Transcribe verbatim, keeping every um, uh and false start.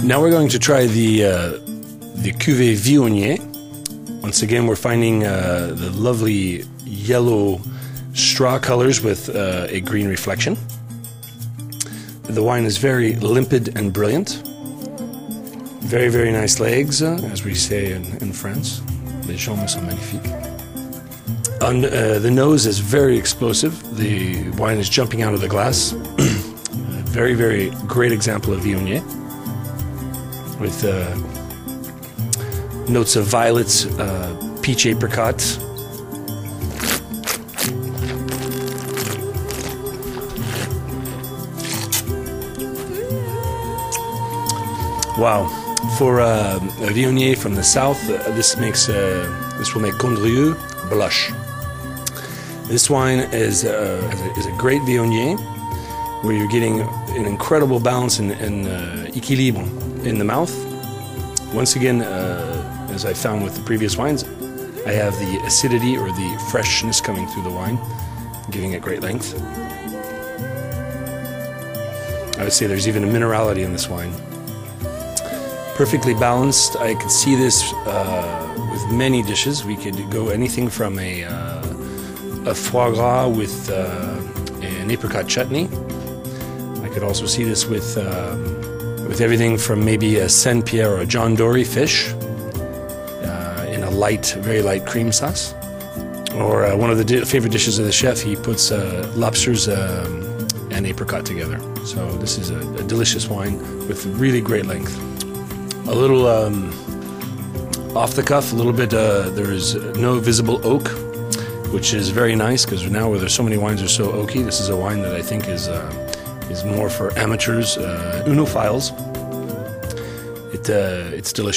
Now we're going to try the uh, the Cuvée Viognier. Once again, we're finding uh, the lovely yellow straw colors with uh, a green reflection. The wine is very limpid and brilliant. Very, very nice legs, uh, as we say in, in France. Les jambes sont magnifiques. On, uh, the nose is very explosive. The wine is jumping out of the glass. Very, very great example of Viognier. With uh, notes of violets, uh, peach apricot. Wow. For uh, a Viognier from the south, uh, this makes uh, this will make Condrieu blush. This wine is, uh, is, a, is a great Viognier, where you're getting an incredible balance and, and uh, équilibre in the mouth. Once again, uh, as I found with the previous wines, I have the acidity or the freshness coming through the wine, giving it great length. I would say there's even a minerality in this wine. Perfectly balanced. I could see this uh, with many dishes. We could go anything from a, uh, a foie gras with uh, an apricot chutney. I could also see this with uh, with everything from maybe a Saint-Pierre or a John Dory fish uh, in a light, very light cream sauce. Or uh, one of the di favorite dishes of the chef, he puts uh, lobsters um, and apricot together. So this is a, a delicious wine with really great length. A little um, off the cuff, a little bit, uh, there is no visible oak, which is very nice because now where there's so many wines that are so oaky, this is a wine that I think is uh, is more for amateurs, uh, unophiles. It, uh, it's delicious.